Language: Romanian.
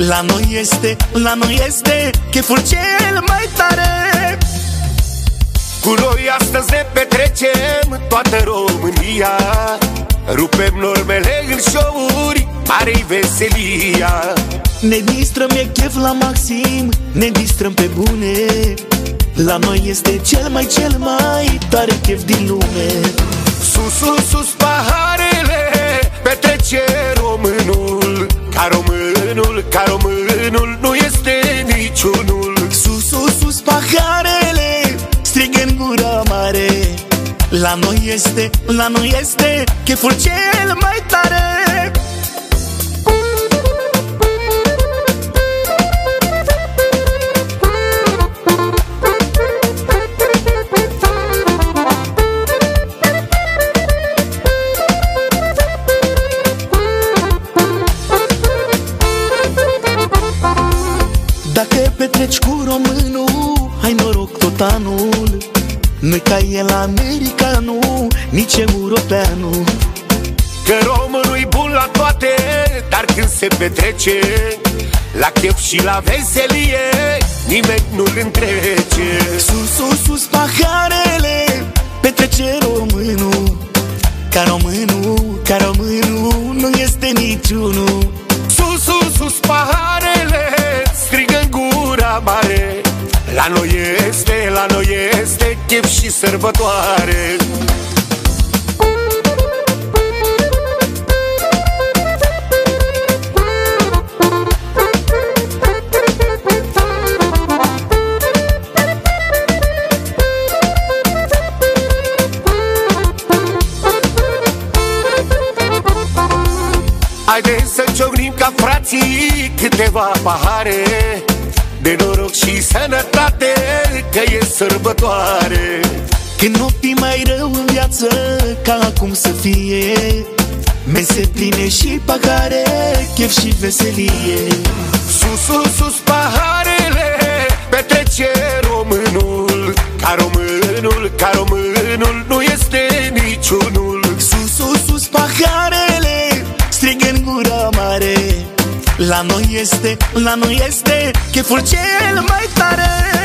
La noi este cheful cel mai tare. Cu noi astăzi ne petrecem toată România, rupem normele în show-uri, mare-i veselia. Ne distrăm, e chef la maxim, ne distrăm pe bune. La noi este cel mai tare chef din lume. Sus, sus, sus paharele, petrece românul, ca românul nu este niciunul. Sus, sus, sus paharele, strigă în gura mare. La noi este cheful cel mai tare. Dacă petreci cu românul, ai noroc tot anul. Nu-i ca el americanul, nici europeanul. Că românul-i bun la toate, dar când se petrece la chef și la veselie, nimeni nu-l întrece. Sus, sus, sus paharele, petrece românul, ca românul nu este niciunul. Sus, sus, sus paharele, strigă în gura mare. La noi este chef și sărbătoare. Haideți să ciocnim ca frații câteva pahare de noroc și sănătate, că e sărbătoare. Când nu fi mai rău în viață, ca acum să fie, mese pline și pahare, chef și veselie. Sus, sus, sus paharele, petrece românul, ca românul nu este niciunul. Sus, sus, sus paharele, strigă în gura mare. La noi este cheful cel mai tare.